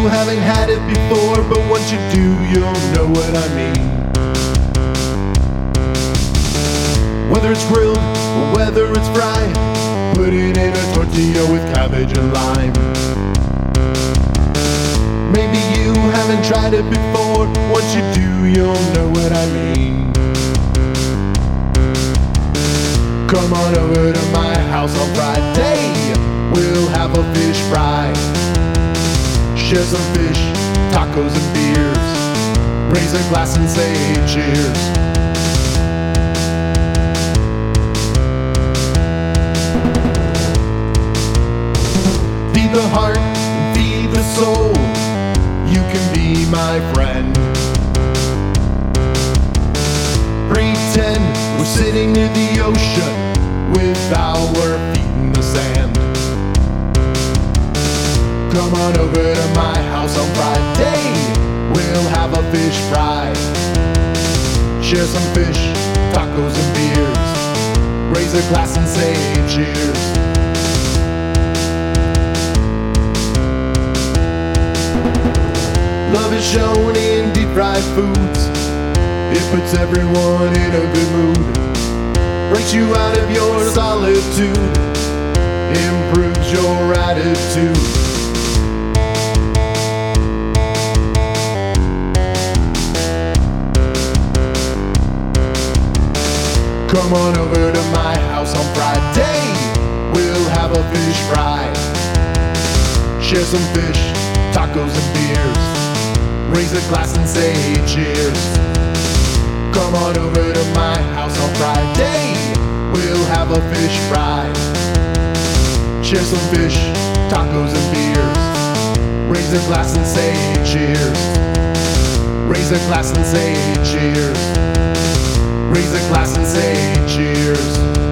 haven't had it before, but once you do, you'll know what I mean. Whether it's grilled or whether it's fried, put it in a tortilla with cabbage and lime. Maybe you haven't tried it before, once you do, you'll know what I mean. Come on over to my house on Friday, we'll have a fish fry. Share some fish, tacos and beers, raise a glass and say cheers. Feed the heart and feed the soul, you can be my friend. Pretend we're sitting near the ocean with our feet in the sand. Come on over to my house on Friday, we'll have a fish fry. Share some fish, tacos and beers, raise a glass and say cheers. Love is shown in deep fried foods, it puts everyone in a good mood, breaks you out of your solitude, improves your attitude. Come on over to my house on Friday, we'll have a fish fry. Share some fish, tacos and beers, raise a glass and say cheers. Come on over to my house on Friday, we'll have a fish fry. Share some fish, tacos and beers, raise a glass and say cheers. Raise a glass and say cheers. Raise a glass and say cheers.